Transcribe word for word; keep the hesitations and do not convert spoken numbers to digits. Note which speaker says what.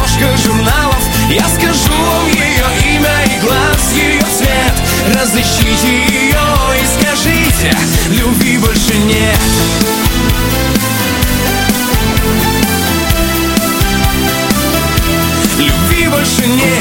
Speaker 1: обложка журналов. Я скажу вам ее имя и глаз, ее цвет. Разыщите ее и скажите: любви больше нет. Любви больше нет.